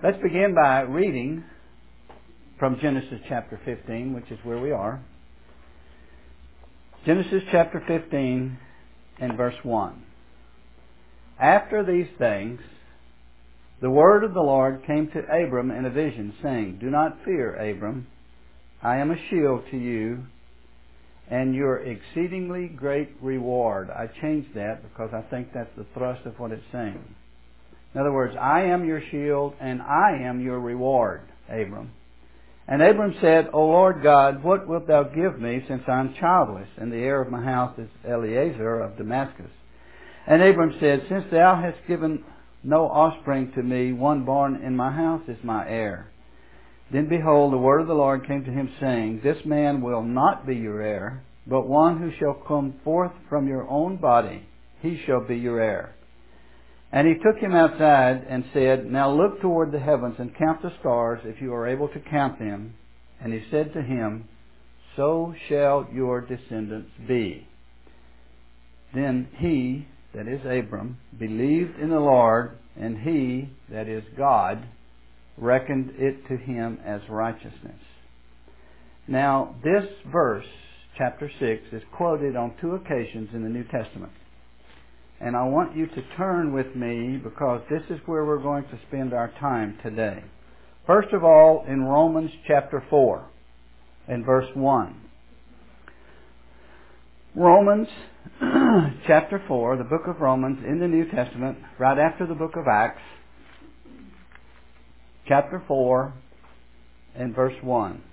Let's begin by reading from Genesis chapter 15, which is where we are. Genesis chapter 15 and verse 1. After these things, the word of the Lord came to Abram in a vision, saying, Do not fear, Abram. I am a shield to you, and your exceedingly great reward. I changed that because I think that's the thrust of what it's saying. In other words, I am your shield, and I am your reward, Abram. And Abram said, O Lord God, what wilt thou give me, since I am childless, and the heir of my house is Eliezer of Damascus? And Abram said, Since thou hast given no offspring to me, one born in my house is my heir. Then behold, the word of the Lord came to him, saying, This man will not be your heir, but one who shall come forth from your own body, he shall be your heir. And he took him outside and said, Now look toward the heavens and count the stars, if you are able to count them. And he said to him, So shall your descendants be. Then he, that is Abram, believed in the Lord, and he, that is God, reckoned it to him as righteousness. Now, this verse, chapter 6, is quoted on two occasions in the New Testament. And I want you to turn with me, because this is where we're going to spend our time today. First of all, in Romans chapter 4, and verse 1. Romans chapter 4, the book of Romans in the New Testament, right after the book of Acts, chapter 4 and verse 1.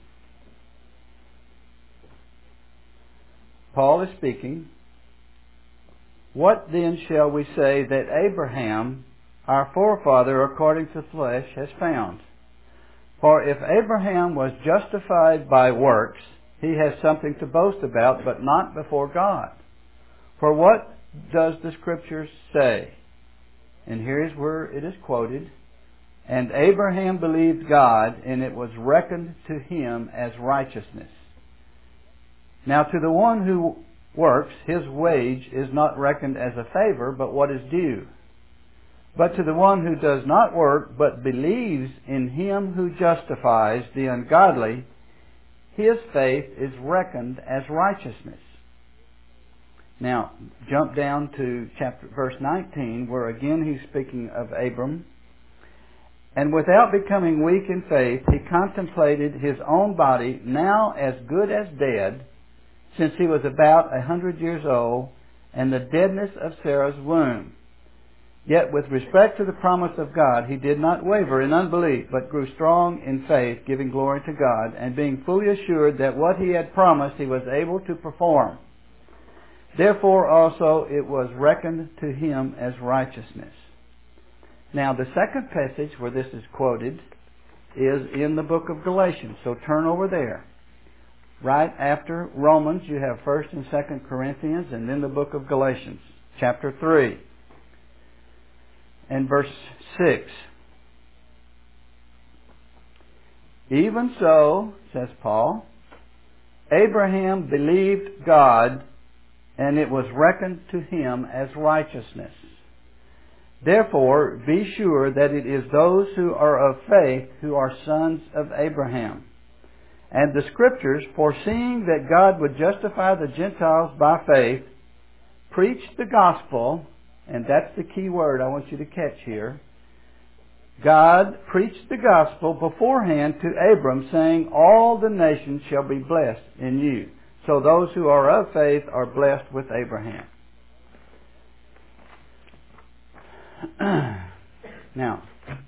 Paul is speaking. What then shall we say that Abraham, our forefather according to flesh, has found? For if Abraham was justified by works, he has something to boast about, but not before God. For what does the Scripture say? And here is where it is quoted. And Abraham believed God, and it was reckoned to him as righteousness. Now to the one who works, his wage is not reckoned as a favor, but what is due. But to the one who does not work, but believes in him who justifies the ungodly, his faith is reckoned as righteousness. Now, jump down to verse 19, where again he's speaking of Abram. And without becoming weak in faith, he contemplated his own body, now as good as dead, since he was about 100 years old, and the deadness of Sarah's womb. Yet with respect to the promise of God, he did not waver in unbelief, but grew strong in faith, giving glory to God, and being fully assured that what he had promised he was able to perform. Therefore also it was reckoned to him as righteousness. Now the second passage where this is quoted is in the book of Galatians. So turn over there. Right after Romans, you have 1st and 2nd Corinthians, and then the book of Galatians, chapter 3, and verse 6. Even so, says Paul, Abraham believed God, and it was reckoned to him as righteousness. Therefore, be sure that it is those who are of faith who are sons of Abraham. And the Scriptures, foreseeing that God would justify the Gentiles by faith, preached the gospel, and that's the key word I want you to catch here. God preached the gospel beforehand to Abram, saying, All the nations shall be blessed in you. So those who are of faith are blessed with Abraham. Now,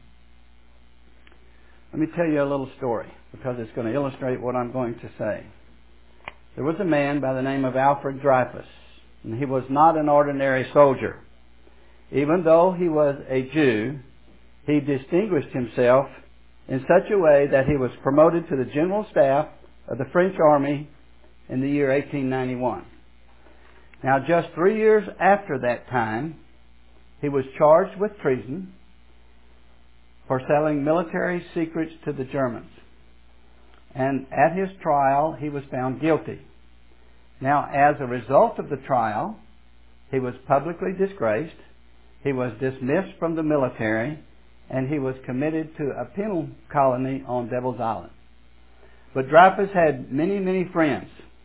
let me tell you a little story, because it's going to illustrate what I'm going to say. There was a man by the name of Alfred Dreyfus, and he was not an ordinary soldier. Even though he was a Jew, he distinguished himself in such a way that he was promoted to the general staff of the French army in the year 1891. Now, just 3 years after that time, he was charged with treason for selling military secrets to the Germans. And at his trial, he was found guilty. Now, as a result of the trial, he was publicly disgraced, he was dismissed from the military, and he was committed to a penal colony on Devil's Island. But Dreyfus had many, many friends.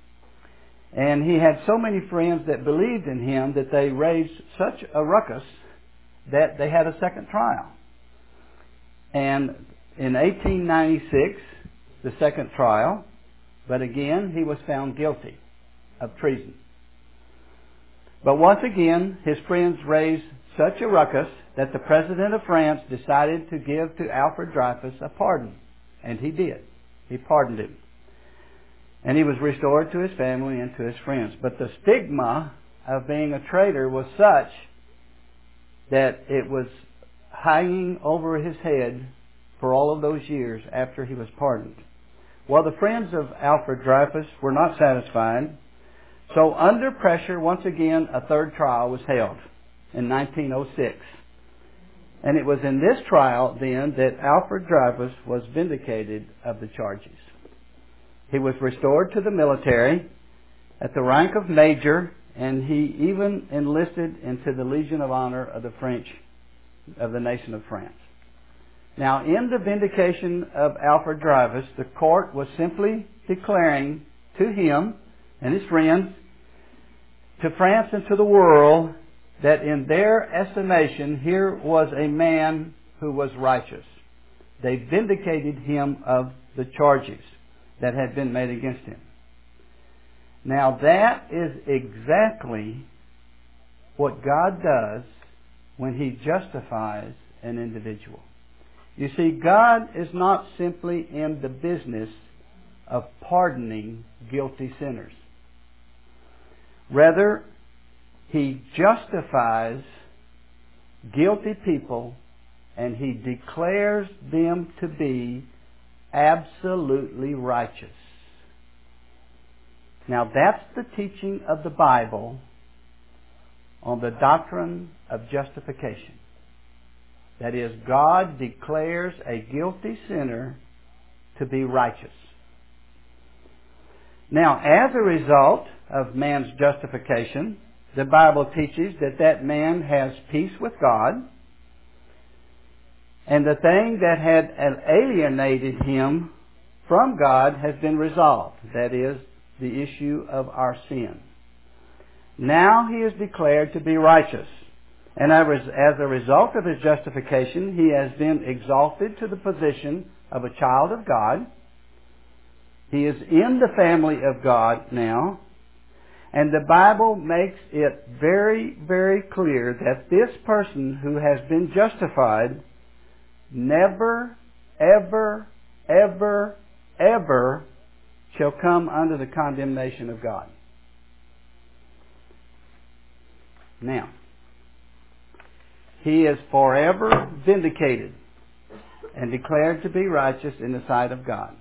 And he had so many friends that believed in him that they raised such a ruckus that they had a second trial. And in 1896, the second trial, but again, he was found guilty of treason. But once again, his friends raised such a ruckus that the President of France decided to give to Alfred Dreyfus a pardon. And he did. He pardoned him. And he was restored to his family and to his friends. But the stigma of being a traitor was such that it was hanging over his head for all of those years after he was pardoned. Well, the friends of Alfred Dreyfus were not satisfied. So under pressure, once again, a third trial was held in 1906. And it was in this trial then that Alfred Dreyfus was vindicated of the charges. He was restored to the military at the rank of major, and he even enlisted into the Legion of Honor of the nation of France. Now, in the vindication of Alfred Dreyfus, the court was simply declaring to him and his friends, to France and to the world, that in their estimation, here was a man who was righteous. They vindicated him of the charges that had been made against him. Now that is exactly what God does when He justifies an individual. You see, God is not simply in the business of pardoning guilty sinners. Rather, He justifies guilty people and He declares them to be absolutely righteous. Now that's the teaching of the Bible on the doctrine of justification. That is, God declares a guilty sinner to be righteous. Now, as a result of man's justification, the Bible teaches that that man has peace with God, and the thing that had alienated him from God has been resolved. That is, the issue of our sin. Now he is declared to be righteous. And as a result of his justification, he has been exalted to the position of a child of God. He is in the family of God now. And the Bible makes it very, very clear that this person who has been justified never, ever, ever, ever shall come under the condemnation of God. Now, he is forever vindicated and declared to be righteous in the sight of God.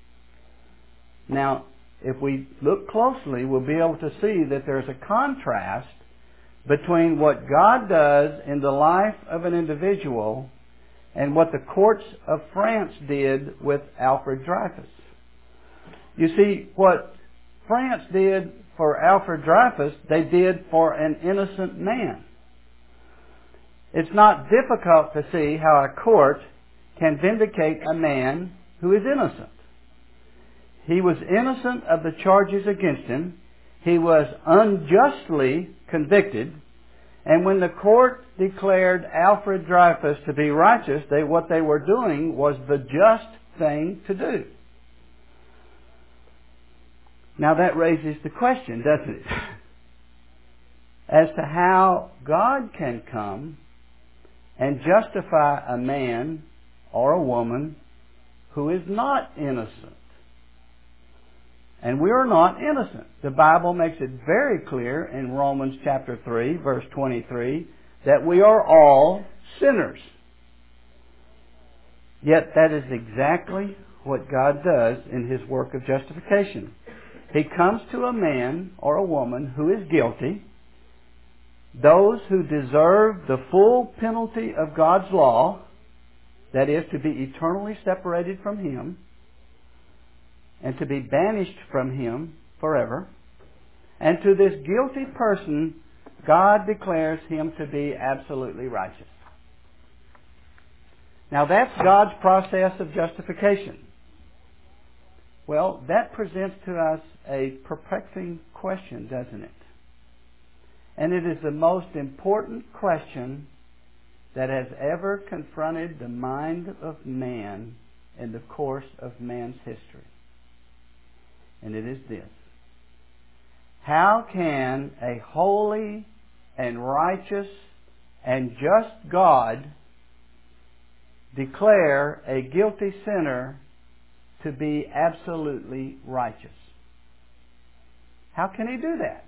Now, if we look closely, we'll be able to see that there's a contrast between what God does in the life of an individual and what the courts of France did with Alfred Dreyfus. You see, what France did for Alfred Dreyfus, they did for an innocent man. It's not difficult to see how a court can vindicate a man who is innocent. He was innocent of the charges against him. He was unjustly convicted. And when the court declared Alfred Dreyfus to be righteous, what they were doing was the just thing to do. Now that raises the question, doesn't it? As to how God can come and justify a man or a woman who is not innocent. And we are not innocent. The Bible makes it very clear in Romans chapter 3, verse 23, that we are all sinners. Yet that is exactly what God does in His work of justification. He comes to a man or a woman who is guilty, those who deserve the full penalty of God's law, that is, to be eternally separated from Him, and to be banished from Him forever. And to this guilty person, God declares him to be absolutely righteous. Now that's God's process of justification. Well, that presents to us a perplexing question, doesn't it? And it is the most important question that has ever confronted the mind of man in the course of man's history. And it is this: how can a holy and righteous and just God declare a guilty sinner to be absolutely righteous? How can He do that?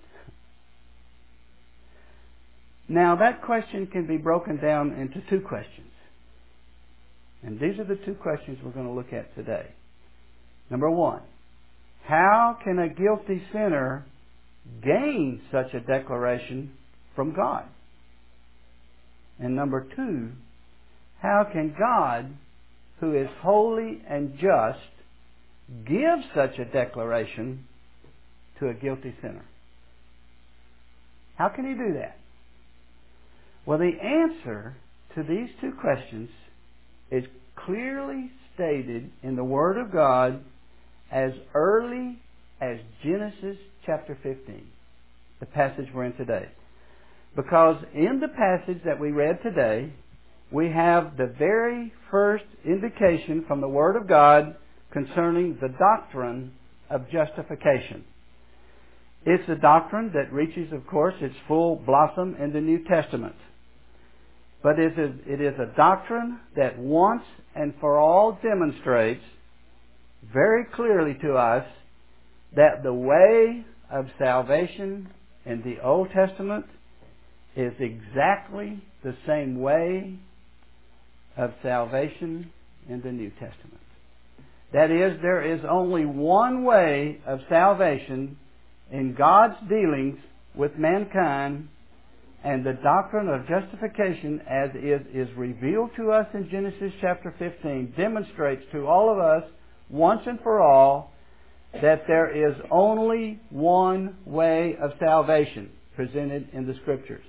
Now, that question can be broken down into two questions. And these are the two questions we're going to look at today. Number one, how can a guilty sinner gain such a declaration from God? And number two, how can God, who is holy and just, give such a declaration to a guilty sinner? How can He do that? Well, the answer to these two questions is clearly stated in the Word of God as early as Genesis chapter 15, the passage we're in today. Because in the passage that we read today, we have the very first indication from the Word of God concerning the doctrine of justification. It's a doctrine that reaches, of course, its full blossom in the New Testament. But it is a doctrine that once and for all demonstrates very clearly to us that the way of salvation in the Old Testament is exactly the same way of salvation in the New Testament. That is, there is only one way of salvation in God's dealings with mankind, and the doctrine of justification as is revealed to us in Genesis chapter 15 demonstrates to all of us once and for all that there is only one way of salvation presented in the Scriptures.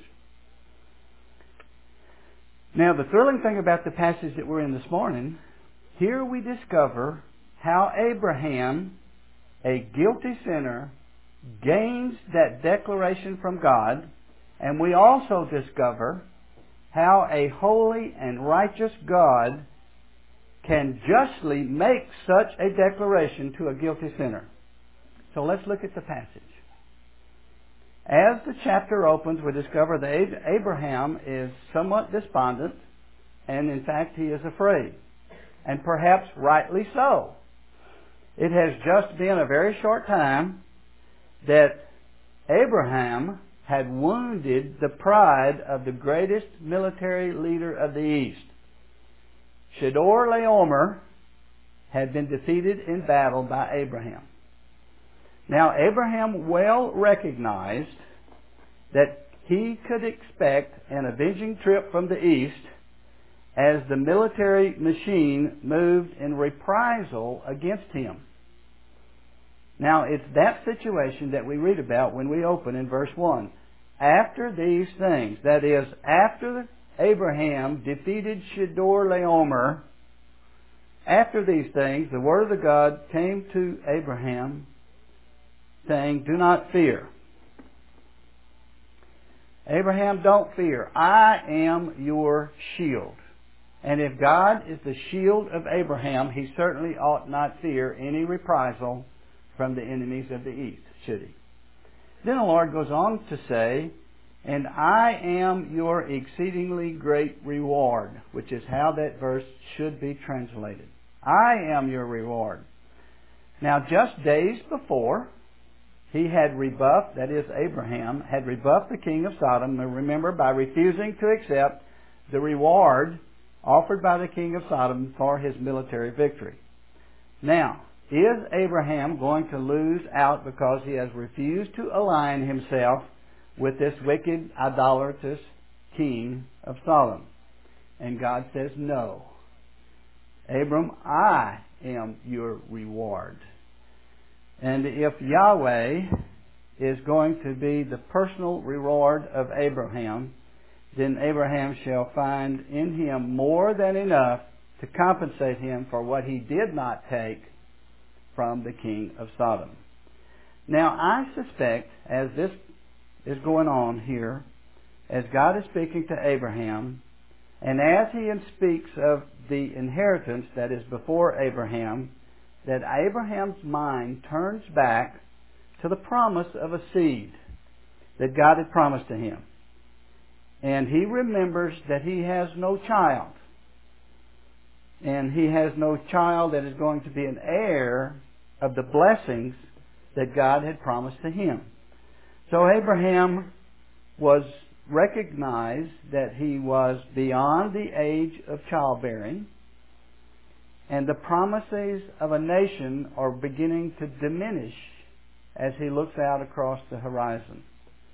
Now, the thrilling thing about the passage that we're in this morning, here we discover how Abraham, a guilty sinner, gains that declaration from God, and we also discover how a holy and righteous God can justly make such a declaration to a guilty sinner. So let's look at the passage. As the chapter opens, we discover that Abraham is somewhat despondent, and in fact he is afraid, and perhaps rightly so. It has just been a very short time that Abraham had wounded the pride of the greatest military leader of the East. Chedorlaomer had been defeated in battle by Abraham. Now, Abraham well recognized that he could expect an avenging trip from the east as the military machine moved in reprisal against him. Now, it's that situation that we read about when we open in verse 1. After these things, that is, after Abraham defeated Chedorlaomer, after these things, the word of the God came to Abraham, saying, "Do not fear." Abraham, don't fear. I am your shield. And if God is the shield of Abraham, he certainly ought not fear any reprisal from the enemies of the east, should he? Then the Lord goes on to say, "And I am your exceedingly great reward," which is how that verse should be translated. I am your reward. Now, just days before, he had rebuffed, that is, Abraham, had rebuffed the king of Sodom, remember, by refusing to accept the reward offered by the king of Sodom for his military victory. Now, is Abraham going to lose out because he has refused to align himself with this wicked, idolatrous king of Sodom? And God says, no. Abram, I am your reward. And if Yahweh is going to be the personal reward of Abraham, then Abraham shall find in him more than enough to compensate him for what he did not take from the king of Sodom. Now, I suspect, as this is going on here, as God is speaking to Abraham, and as he speaks of the inheritance that is before Abraham, that Abraham's mind turns back to the promise of a seed that God had promised to him. And he remembers that he has no child. And he has no child that is going to be an heir of the blessings that God had promised to him. So Abraham was recognized that he was beyond the age of childbearing, and the promises of a nation are beginning to diminish as he looks out across the horizon.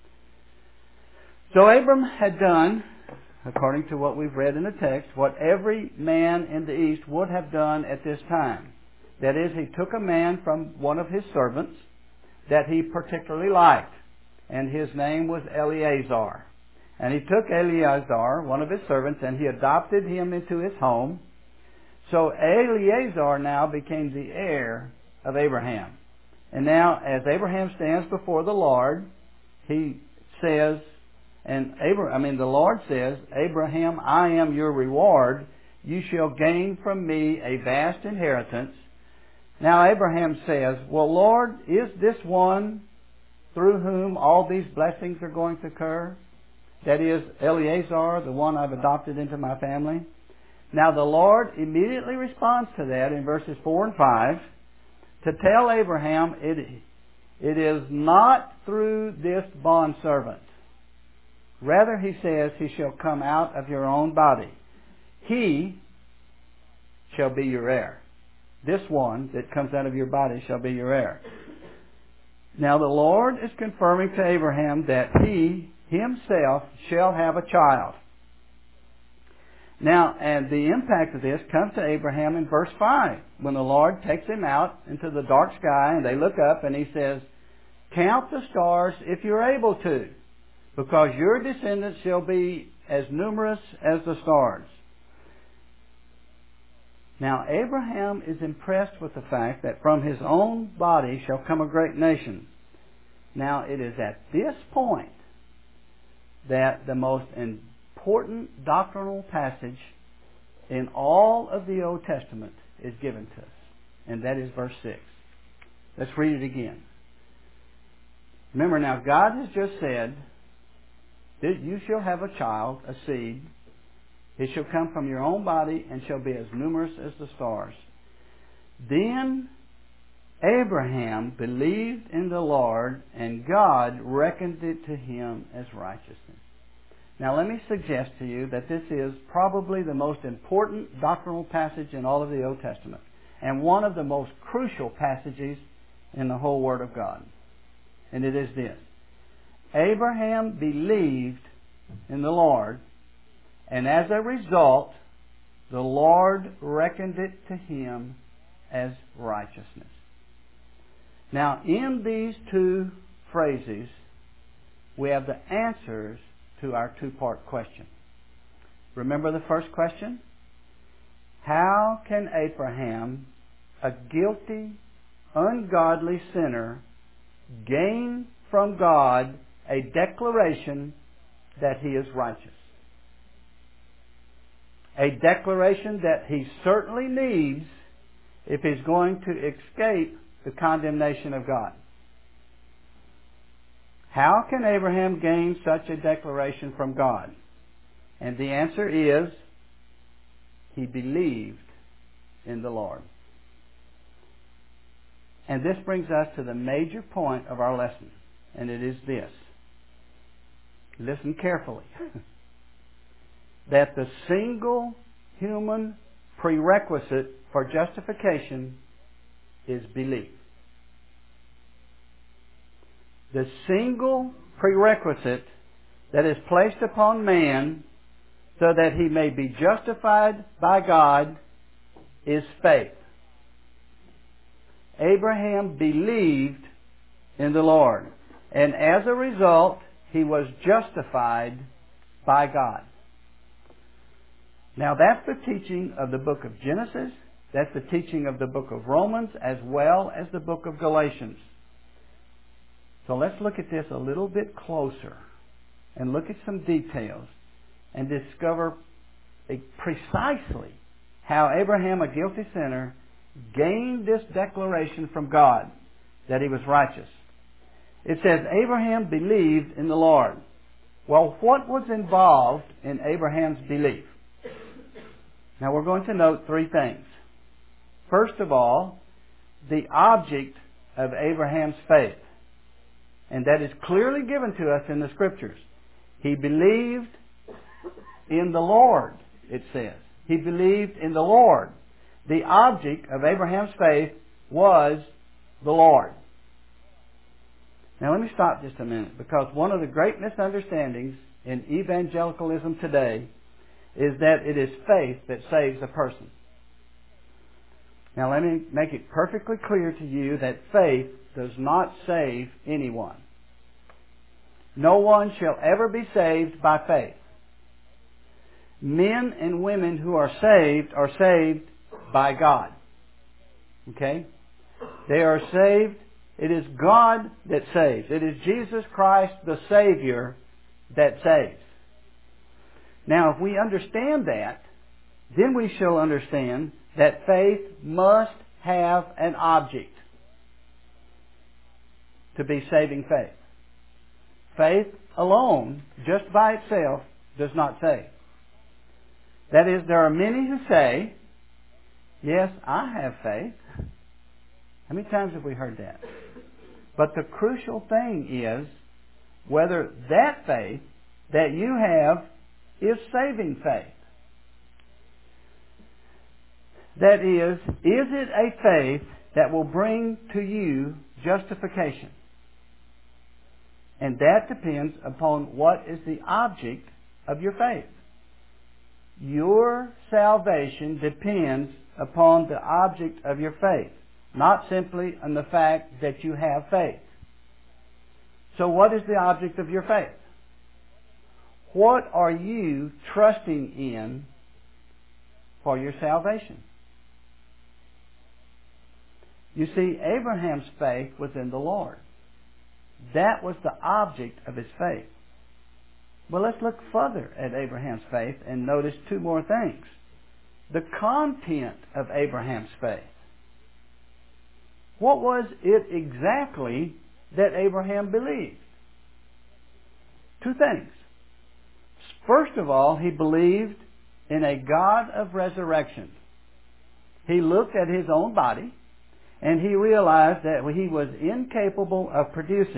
So Abram had done, according to what we've read in the text, what every man in the East would have done at this time. That is, he took a man from one of his servants that he particularly liked, and his name was Eleazar. And he took Eleazar, one of his servants, and he adopted him into his home. So Eleazar now became the heir of Abraham. And now, as Abraham stands before the Lord, he says, the Lord says, Abraham, I am your reward. You shall gain from me a vast inheritance. Now Abraham says, well, Lord, is this one through whom all these blessings are going to occur? That is, Eleazar, the one I've adopted into my family. Now the Lord immediately responds to that in verses 4 and 5 to tell Abraham it is not through this bondservant. Rather, he says, he shall come out of your own body. He shall be your heir. This one that comes out of your body shall be your heir. Now the Lord is confirming to Abraham that he himself shall have a child. Now, and the impact of this comes to Abraham in verse 5, when the Lord takes him out into the dark sky, and they look up, and he says, count the stars if you're able to, because your descendants shall be as numerous as the stars. Now, Abraham is impressed with the fact that from his own body shall come a great nation. Now, it is at this point that the most important doctrinal passage in all of the Old Testament is given to us, and that is verse 6. Let's read it again. Remember now, God has just said that you shall have a child, a seed. It shall come from your own body and shall be as numerous as the stars. Then Abraham believed in the Lord, and God reckoned it to him as righteousness. Now let me suggest to you that this is probably the most important doctrinal passage in all of the Old Testament, and one of the most crucial passages in the whole Word of God. And it is this: Abraham believed in the Lord, and as a result, the Lord reckoned it to him as righteousness. Now, in these two phrases, we have the answers to our two-part question. Remember the first question? How can Abraham, a guilty, ungodly sinner, gain from God a declaration that he is righteous? A declaration that he certainly needs if he's going to escape the condemnation of God. How can Abraham gain such a declaration from God? And the answer is, he believed in the Lord. And this brings us to the major point of our lesson, and it is this. Listen carefully. That the single human prerequisite for justification is belief. The single prerequisite that is placed upon man so that he may be justified by God is faith. Abraham believed in the Lord, and as a result, he was justified by God. Now that's the teaching of the book of Genesis. That's the teaching of the book of Romans as well as the book of Galatians. So let's look at this a little bit closer and look at some details and discover precisely how Abraham, a guilty sinner, gained this declaration from God that he was righteous. It says, Abraham believed in the Lord. Well, what was involved in Abraham's belief? Now we're going to note three things. First of all, the object of Abraham's faith. And that is clearly given to us in the Scriptures. He believed in the Lord, it says. He believed in the Lord. The object of Abraham's faith was the Lord. Now let me stop just a minute, because one of the great misunderstandings in evangelicalism today is that it is faith that saves a person. Now let me make it perfectly clear to you that faith does not save anyone. No one shall ever be saved by faith. Men and women who are saved by God. Okay? They are saved. It is God that saves. It is Jesus Christ, the Savior, that saves. Now, if we understand that, then we shall understand that faith must have an object to be saving faith. Faith alone, just by itself, does not save. That is, there are many who say, yes, I have faith. How many times have we heard that? But the crucial thing is whether that faith that you have is saving faith. That is it a faith that will bring to you justification? And that depends upon what is the object of your faith. Your salvation depends upon the object of your faith, not simply on the fact that you have faith. So what is the object of your faith? What are you trusting in for your salvation? You see, Abraham's faith was in the Lord. That was the object of his faith. Well, let's look further at Abraham's faith and notice two more things. The content of Abraham's faith. What was it exactly that Abraham believed? Two things. First of all, he believed in a God of resurrection. He looked at his own body and he realized that he was incapable of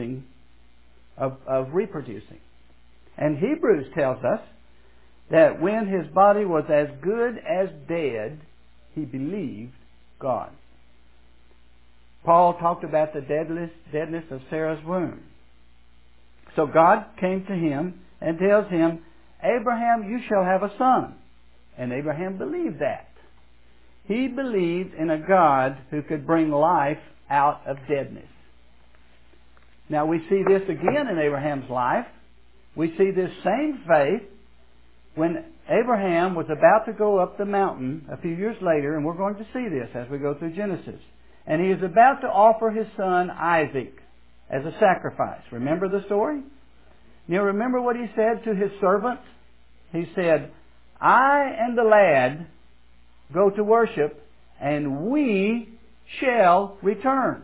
reproducing. And Hebrews tells us that when his body was as good as dead, he believed God. Paul talked about the deadness of Sarah's womb. So God came to him and tells him, Abraham, you shall have a son. And Abraham believed that. He believed in a God who could bring life out of deadness. Now we see this again in Abraham's life. We see this same faith when Abraham was about to go up the mountain a few years later, and we're going to see this as we go through Genesis. And he is about to offer his son Isaac as a sacrifice. Remember the story? You remember what he said to his servants? He said, I and the lad go to worship, and we shall return.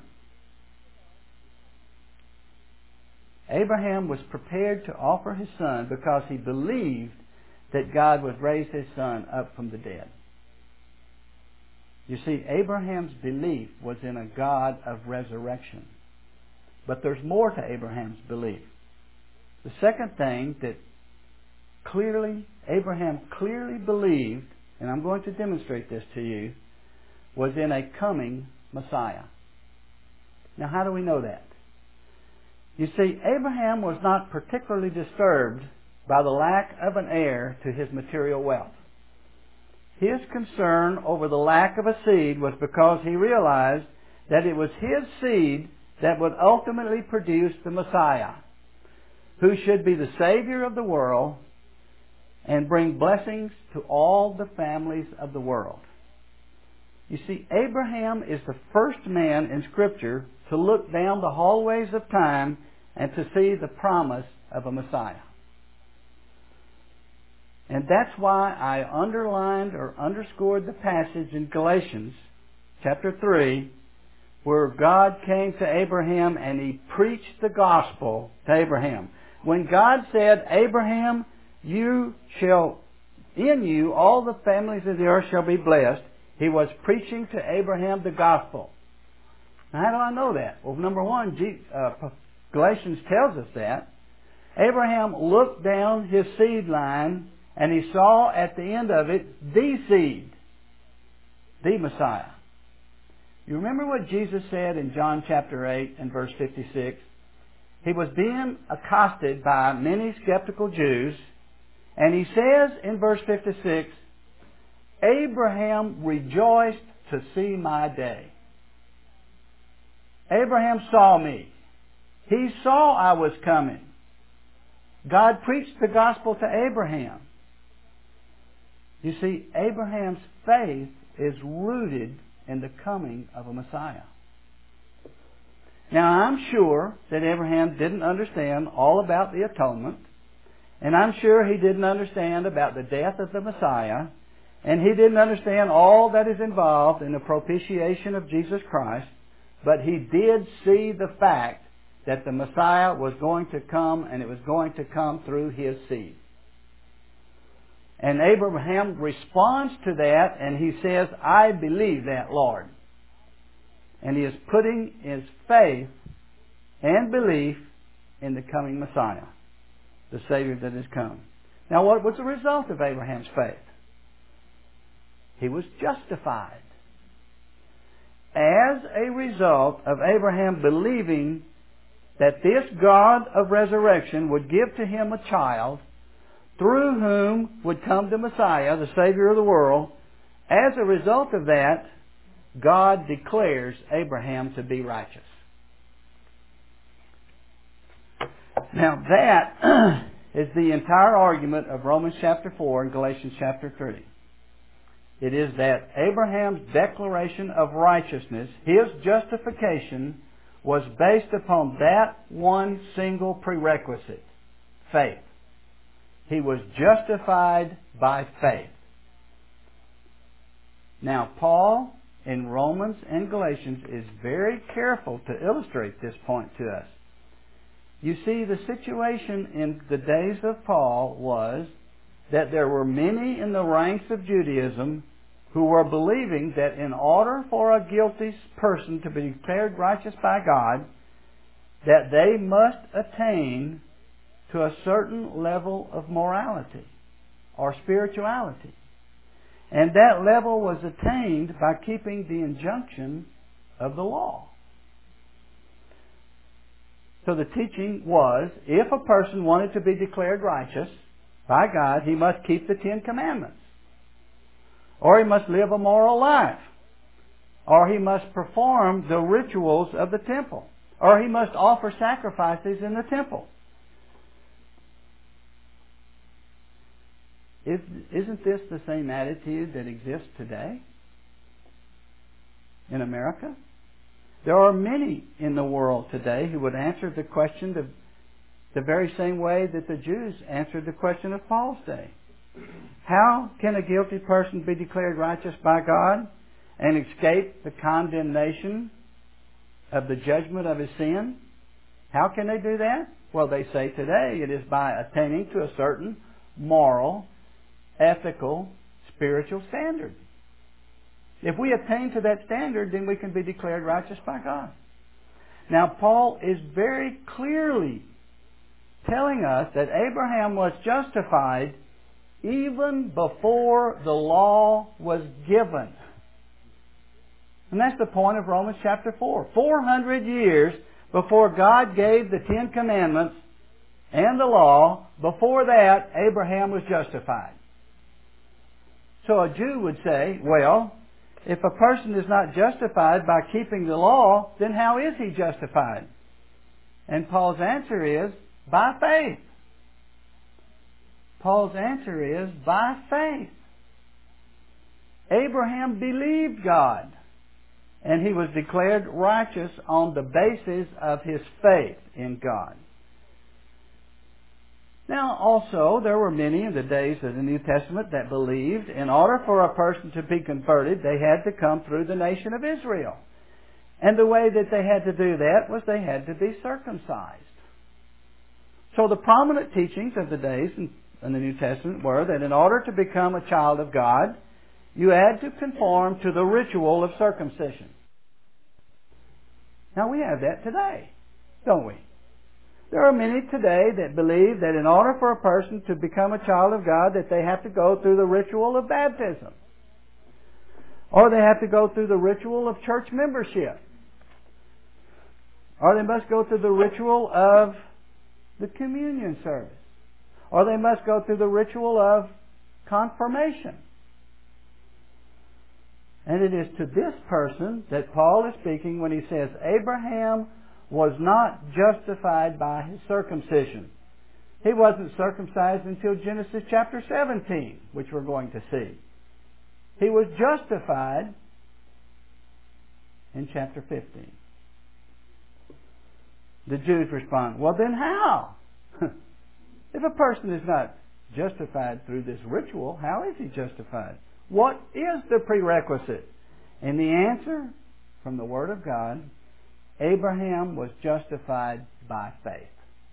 Abraham was prepared to offer his son because he believed that God would raise his son up from the dead. You see, Abraham's belief was in a God of resurrection. But there's more to Abraham's belief. The second thing that Abraham clearly believed, and I'm going to demonstrate this to you, was in a coming Messiah. Now, how do we know that? You see, Abraham was not particularly disturbed by the lack of an heir to his material wealth. His concern over the lack of a seed was because he realized that it was his seed that would ultimately produce the Messiah, who should be the Savior of the world and bring blessings to all the families of the world. You see, Abraham is the first man in Scripture to look down the hallways of time and to see the promise of a Messiah. And that's why I underlined or underscored the passage in Galatians chapter 3 where God came to Abraham and He preached the gospel to Abraham. When God said, Abraham, in you all the families of the earth shall be blessed, He was preaching to Abraham the gospel. Now, how do I know that? Well, number one, Galatians tells us that. Abraham looked down his seed line and he saw at the end of it the seed, the Messiah. You remember what Jesus said in John chapter 8 and verse 56? He was being accosted by many skeptical Jews, and he says in verse 56, Abraham rejoiced to see my day. Abraham saw me. He saw I was coming. God preached the gospel to Abraham. You see, Abraham's faith is rooted in the coming of a Messiah. Now, I'm sure that Abraham didn't understand all about the atonement, and I'm sure he didn't understand about the death of the Messiah, and he didn't understand all that is involved in the propitiation of Jesus Christ, but he did see the fact that the Messiah was going to come, and it was going to come through his seed. And Abraham responds to that, and he says, I believe that, Lord. And he is putting his faith and belief in the coming Messiah, the Savior that has come. Now, what was the result of Abraham's faith? He was justified. As a result of Abraham believing that this God of resurrection would give to him a child through whom would come the Messiah, the Savior of the world, as a result of that, God declares Abraham to be righteous. Now that is the entire argument of Romans chapter 4 and Galatians chapter 3. It is that Abraham's declaration of righteousness, his justification, was based upon that one single prerequisite, faith. He was justified by faith. Now, Paul in Romans and Galatians is very careful to illustrate this point to us. You see, the situation in the days of Paul was that there were many in the ranks of Judaism who were believing that in order for a guilty person to be declared righteous by God, that they must attain to a certain level of morality or spirituality. And that level was attained by keeping the injunction of the law. So the teaching was, if a person wanted to be declared righteous by God, he must keep the Ten Commandments. Or he must live a moral life. Or he must perform the rituals of the temple. Or he must offer sacrifices in the temple. Isn't this the same attitude that exists today in America? There are many in the world today who would answer the question the very same way that the Jews answered the question of Paul's day. How can a guilty person be declared righteous by God and escape the condemnation of the judgment of his sin? How can they do that? Well, they say today it is by attaining to a certain moral, ethical, spiritual standard. If we attain to that standard, then we can be declared righteous by God. Now, Paul is very clearly telling us that Abraham was justified even before the law was given. And that's the point of Romans chapter 4. 400 years before God gave the Ten Commandments and the law, before that, Abraham was justified. So a Jew would say, well, if a person is not justified by keeping the law, then how is he justified? And Paul's answer is, by faith. Paul's answer is by faith. Abraham believed God, and he was declared righteous on the basis of his faith in God. Now, also, there were many in the days of the New Testament that believed in order for a person to be converted, they had to come through the nation of Israel. And the way that they had to do that was they had to be circumcised. So the prominent teachings of the days in the New Testament were that in order to become a child of God, you had to conform to the ritual of circumcision. Now we have that today, don't we? There are many today that believe that in order for a person to become a child of God, that they have to go through the ritual of baptism. Or they have to go through the ritual of church membership. Or they must go through the ritual of the communion service. Or they must go through the ritual of confirmation. And it is to this person that Paul is speaking when he says, Abraham was not justified by his circumcision. He wasn't circumcised until Genesis chapter 17, which we're going to see. He was justified in chapter 15. The Jews respond, well then how? If a person is not justified through this ritual, how is he justified? What is the prerequisite? And the answer from the Word of God, Abraham was justified by faith.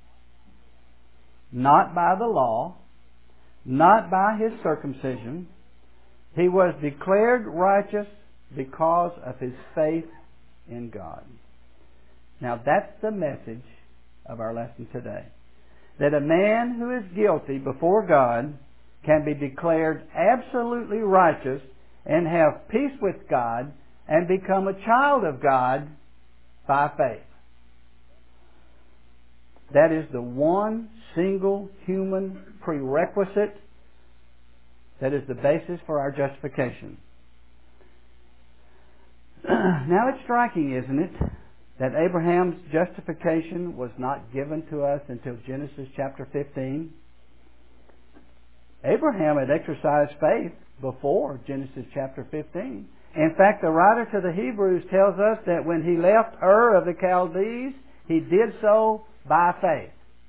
Not by the law, not by his circumcision. He was declared righteous because of his faith in God. Now that's the message of our lesson today. That a man who is guilty before God can be declared absolutely righteous and have peace with God and become a child of God by faith. That is the one single human prerequisite that is the basis for our justification. Now it's striking, isn't it, that Abraham's justification was not given to us until Genesis chapter 15. Abraham had exercised faith before Genesis chapter 15. In fact, the writer to the Hebrews tells us that when he left Ur of the Chaldees, he did so by faith.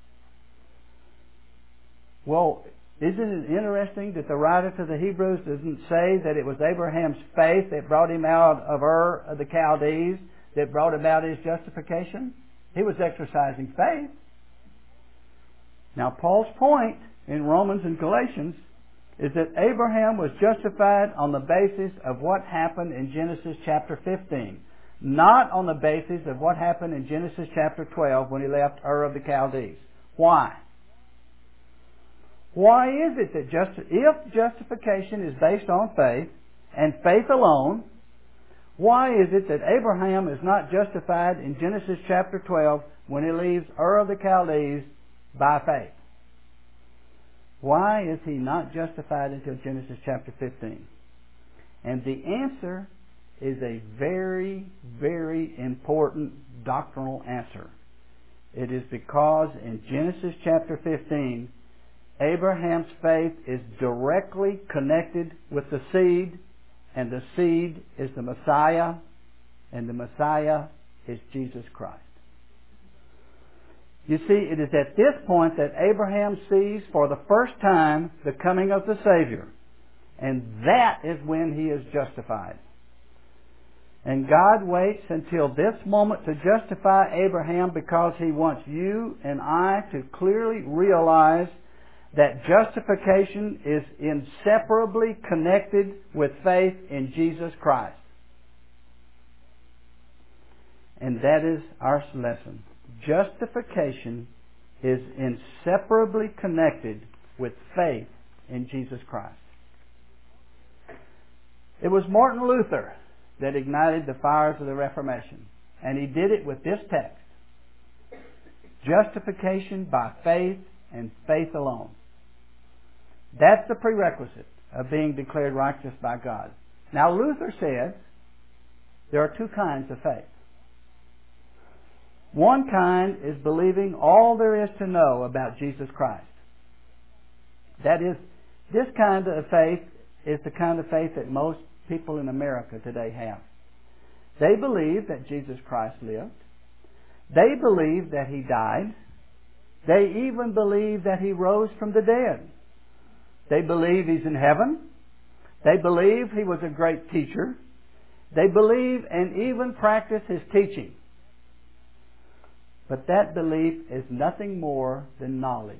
Well, isn't it interesting that the writer to the Hebrews doesn't say that it was Abraham's faith that brought him out of Ur of the Chaldees, that brought about his justification? He was exercising faith. Now, Paul's point in Romans and Galatians is that Abraham was justified on the basis of what happened in Genesis chapter 15, not on the basis of what happened in Genesis chapter 12 when he left Ur of the Chaldees. Why? Why is it that if justification is based on faith and faith alone, why is it that Abraham is not justified in Genesis chapter 12 when he leaves Ur of the Chaldees by faith? Why is he not justified until Genesis chapter 15? And the answer is a very, very important doctrinal answer. It is because in Genesis chapter 15, Abraham's faith is directly connected with the seed, and the seed is the Messiah, and the Messiah is Jesus Christ. You see, it is at this point that Abraham sees for the first time the coming of the Savior. And that is when he is justified. And God waits until this moment to justify Abraham because he wants you and I to clearly realize that justification is inseparably connected with faith in Jesus Christ. And that is our lesson. Justification is inseparably connected with faith in Jesus Christ. It was Martin Luther that ignited the fires of the Reformation. And he did it with this text. Justification by faith and faith alone. That's the prerequisite of being declared righteous by God. Now Luther said there are two kinds of faith. One kind is believing all there is to know about Jesus Christ. That is, this kind of faith is the kind of faith that most people in America today have. They believe that Jesus Christ lived. They believe that He died. They even believe that He rose from the dead. They believe He's in heaven. They believe He was a great teacher. They believe and even practice His teaching. But that belief is nothing more than knowledge.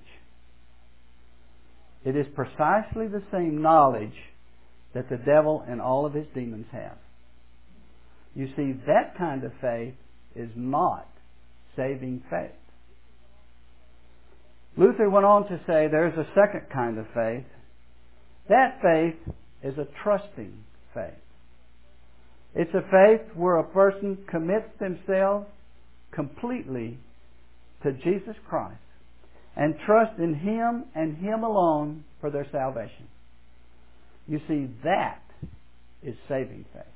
It is precisely the same knowledge that the devil and all of his demons have. You see, that kind of faith is not saving faith. Luther went on to say there's a second kind of faith. That faith is a trusting faith. It's a faith where a person commits themselves completely to Jesus Christ and trust in Him and Him alone for their salvation. You see, that is saving faith.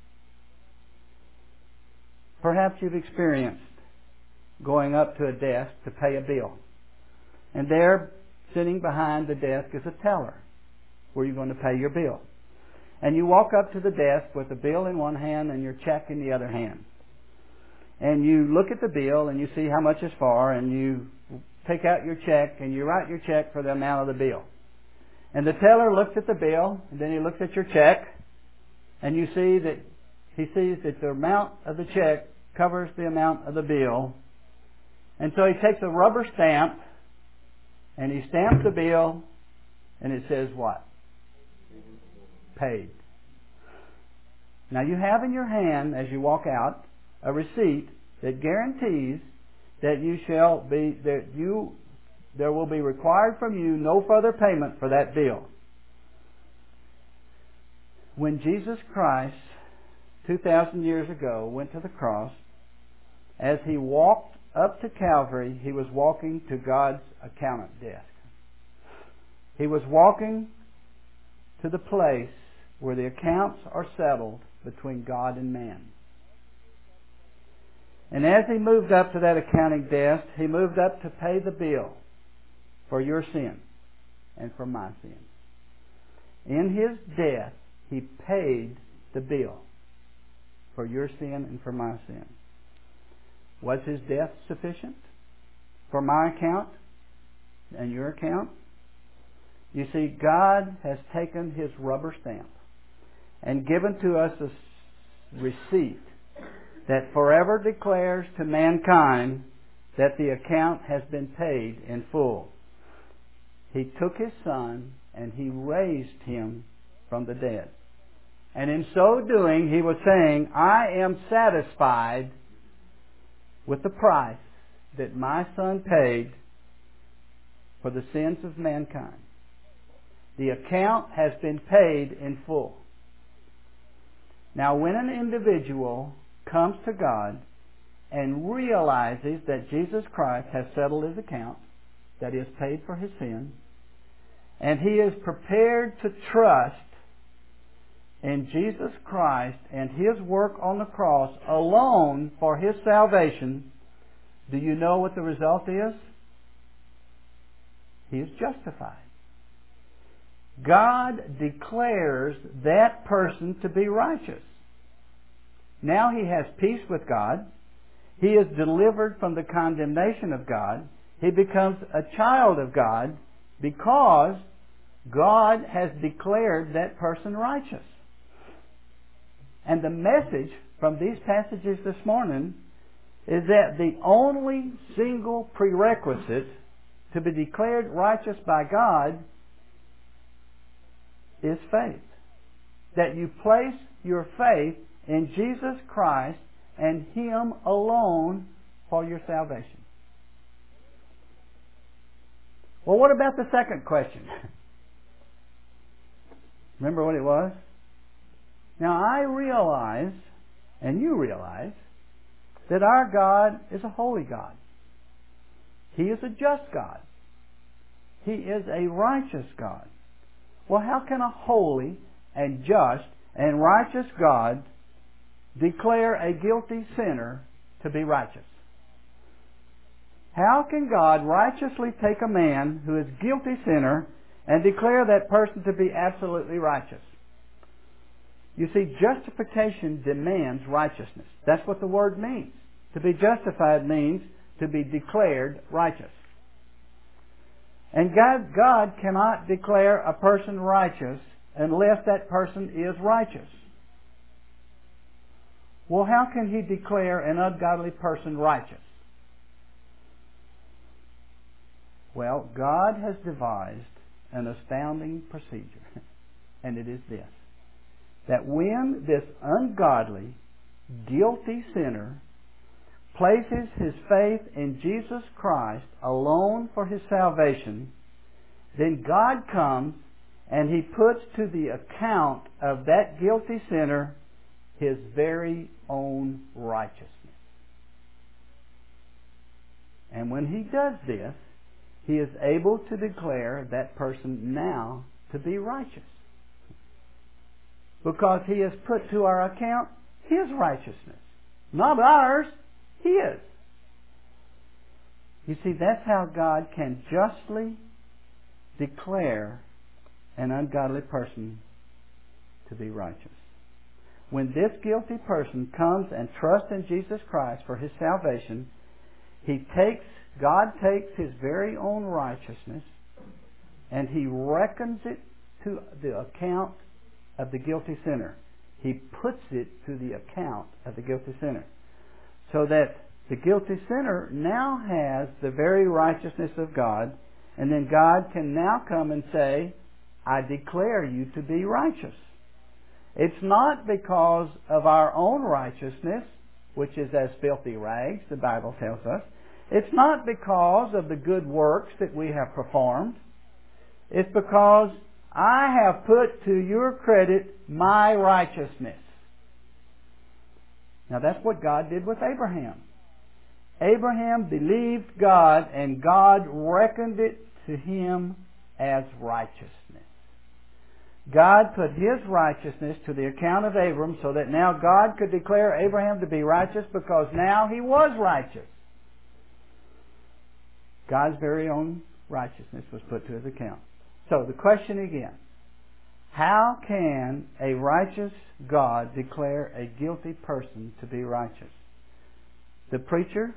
Perhaps you've experienced going up to a desk to pay a bill. And there, sitting behind the desk, is a teller where you're going to pay your bill. And you walk up to the desk with the bill in one hand and your check in the other hand. And you look at the bill and you see how much is for, and you take out your check and you write your check for the amount of the bill. And the teller looks at the bill, and then he looks at your check, and you see that he sees that the amount of the check covers the amount of the bill. And so he takes a rubber stamp and he stamps the bill, and it says what? Paid. Now you have in your hand, as you walk out, a receipt that guarantees that there will be required from you no further payment for that bill. When Jesus Christ, 2,000 years ago, went to the cross, as He walked up to Calvary, He was walking to God's accountant desk. He was walking to the place where the accounts are settled between God and man. And as He moved up to that accounting desk, He moved up to pay the bill for your sin and for my sin. In His death, He paid the bill for your sin and for my sin. Was His death sufficient for my account and your account? You see, God has taken His rubber stamp and given to us a receipt that forever declares to mankind that the account has been paid in full. He took His Son and He raised Him from the dead. And in so doing, He was saying, I am satisfied with the price that my Son paid for the sins of mankind. The account has been paid in full. Now, when an individual comes to God and realizes that Jesus Christ has settled his account, that He has paid for his sin, and he is prepared to trust in Jesus Christ and His work on the cross alone for his salvation, do you know what the result is? He is justified. God declares that person to be righteous. Now he has peace with God. He is delivered from the condemnation of God. He becomes a child of God because God has declared that person righteous. And the message from these passages this morning is that the only single prerequisite to be declared righteous by God is faith. That you place your faith in Jesus Christ and Him alone for your salvation. Well, what about the second question? Remember what it was? Now I realize, and you realize, that our God is a holy God. He is a just God. He is a righteous God. Well, how can a holy and just and righteous God declare a guilty sinner to be righteous? How can God righteously take a man who is a guilty sinner and declare that person to be absolutely righteous. You see, justification demands righteousness. That's what the word means. To be justified means to be declared righteous. And God cannot declare a person righteous unless that person is righteous. Well, how can He declare an ungodly person righteous? Well, God has devised an astounding procedure, and it is this: that when this ungodly, guilty sinner places his faith in Jesus Christ alone for his salvation, then God comes and He puts to the account of that guilty sinner His very own righteousness. And when He does this, He is able to declare that person now to be righteous, because He has put to our account His righteousness. Not ours, His. You see, that's how God can justly declare an ungodly person to be righteous. When this guilty person comes and trusts in Jesus Christ for his salvation, God takes His very own righteousness and He reckons it to the account of the guilty sinner. He puts it to the account of the guilty sinner, so that the guilty sinner now has the very righteousness of God, and then God can now come and say, I declare you to be righteous. It's not because of our own righteousness, which is as filthy rags, the Bible tells us. It's not because of the good works that we have performed. It's because I have put to your credit my righteousness. Now that's what God did with Abraham. Abraham believed God, and God reckoned it to him as righteousness. God put His righteousness to the account of Abram, so that now God could declare Abraham to be righteous, because now he was righteous. God's very own righteousness was put to His account. So the question again: how can a righteous God declare a guilty person to be righteous? The procedure,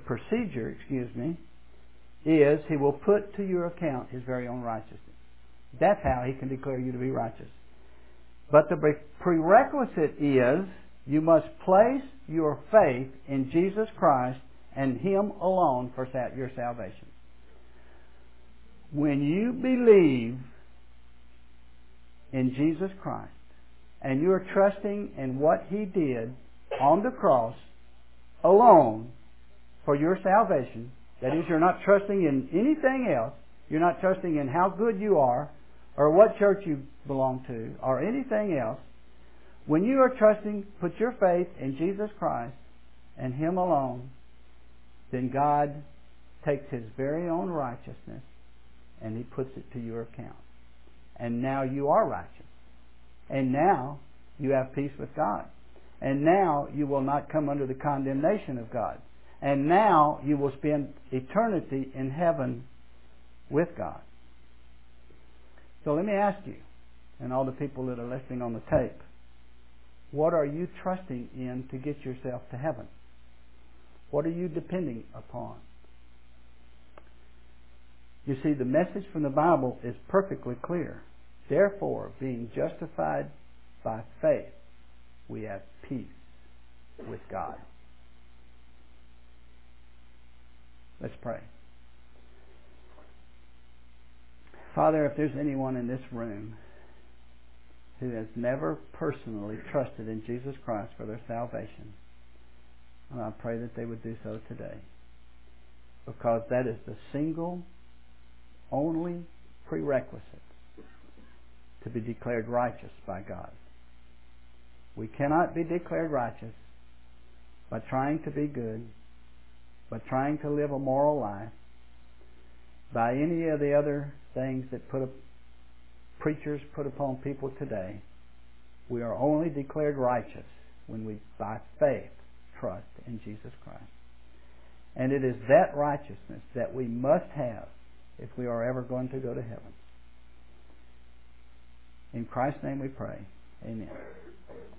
is He will put to your account His very own righteousness. That's how He can declare you to be righteous. But the prerequisite is you must place your faith in Jesus Christ and Him alone for your salvation. When you believe in Jesus Christ and you are trusting in what He did on the cross alone for your salvation, that is, you're not trusting in anything else, you're not trusting in how good you are, or what church you belong to, or anything else. When you are trusting, put your faith in Jesus Christ and Him alone, then God takes His very own righteousness and He puts it to your account. And now you are righteous. And now you have peace with God. And now you will not come under the condemnation of God. And now you will spend eternity in heaven with God. So let me ask you, and all the people that are listening on the tape, what are you trusting in to get yourself to heaven? What are you depending upon? You see, the message from the Bible is perfectly clear. Therefore, being justified by faith, we have peace with God. Let's pray. Father, if there's anyone in this room who has never personally trusted in Jesus Christ for their salvation, and I pray that they would do so today, because that is the single, only prerequisite to be declared righteous by God. We cannot be declared righteous by trying to be good, by trying to live a moral life, by any of the other things that preachers put upon people today. We are only declared righteous when we, by faith, trust in Jesus Christ. And it is that righteousness that we must have if we are ever going to go to heaven. In Christ's name we pray. Amen.